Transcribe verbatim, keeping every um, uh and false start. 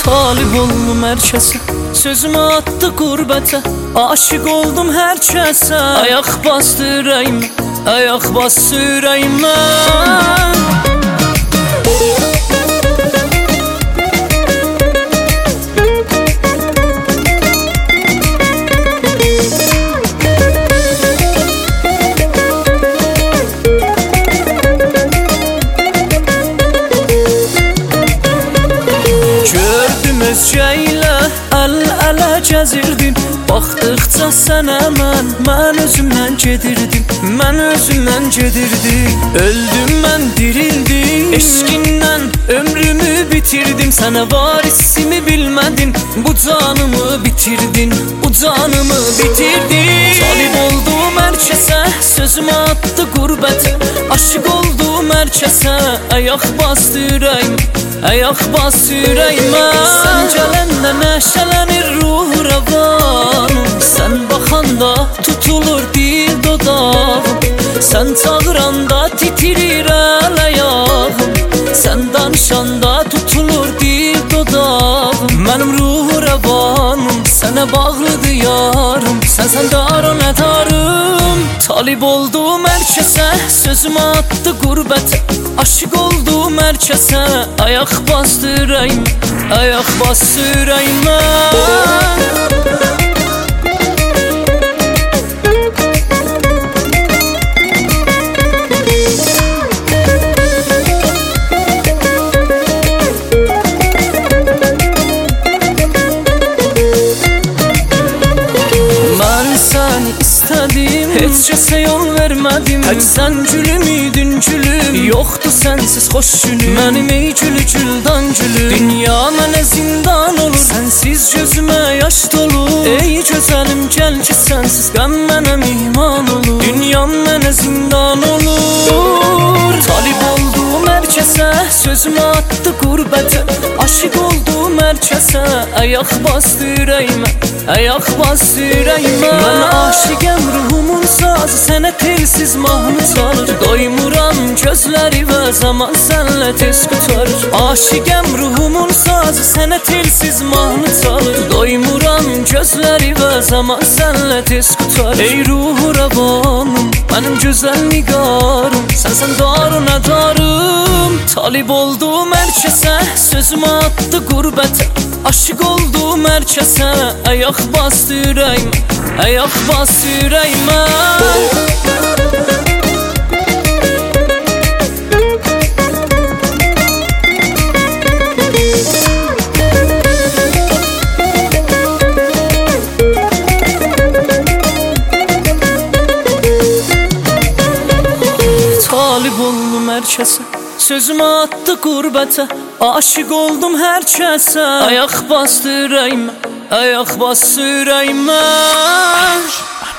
Talib oldum hər kəsə, sözümü atdı qurbətə. Aşıq oldum hər kəsə, ayaq bastı ürəyimə, ayaq bastı ürəyimə. Özcəylə əl-ələ gəzirdim, baxdıqca sənə mən, mən özümdən gedirdim, mən özümdən gedirdim. Öldüm mən dirildim, eşqindən ömrümü bitirdim. Sənə varisimi bilmədin, bu canımı bitirdin, bu canımı bitirdin. Talib oldum hər kəsə, sözümü atdı qurbətə. Aşıq oldum hər kəsə, ayaq bastı ürəyimə, ayaq bastı ürəyimə. Sən gələndə nəşələnir ruh rəvanım, sən baxanda tutulur dil dodağım, sən çağıranda titrir əl ayağım, sən danışanda tutulur dil dodağım. Mənim ruh rəvanım, sənə bağlıdır yarım, sən sən dar o nə darım. Talib oldum hər kəsə, sözümü atdı qurbətə. Aşıq oldum hər kəsə, ayaq bastı ürəyimə, ayaq bastı ürəyimə. Mən səni istədim, heç kəsə yol vermədim. Tək sən gülüm idin gülüm, yoxdur sənsiz xoş günüm. Mənim ey gülü güldan gülüm, dünya mənə zindan olur, sənsiz gözümə yaş dolur. Ey gözəlim gəl ki sənsiz qəm mənə mihman olur, dünyam mənə zindan olur. Talib oldum hər kəsə, sözümü atdı qurbətə. Aşıq oldum hər kəsə, ayaq bastı ürəyimə, ayaq bastı ürəyimə. Mən aşiqəm, ruhumun sazı sənə telsiz mahnı çalır. Doymuram gözləri və zaman sənlə tez qutarır. Aşiqəm, ruhumun sazı sənə telsiz mahnı çalır. Doymuram gözləri və zaman sənlə tez qutarır. Ey ruhu rəvanım, mənim gözəl nigarım, sənsən darı nə darım. Talib oldum hər kəsə, sözümü atdı qurbətə. Aşıq oldum hər kəsə, ayaq bastı ürəyimə, ayaq bastı ürəyimə. Talib oldum hər kəsə, sözümü atdı qurbətə. Aşıq oldum hər kəsə, ayaq bastı ürəyimə, ayaq bastı ürəyimə.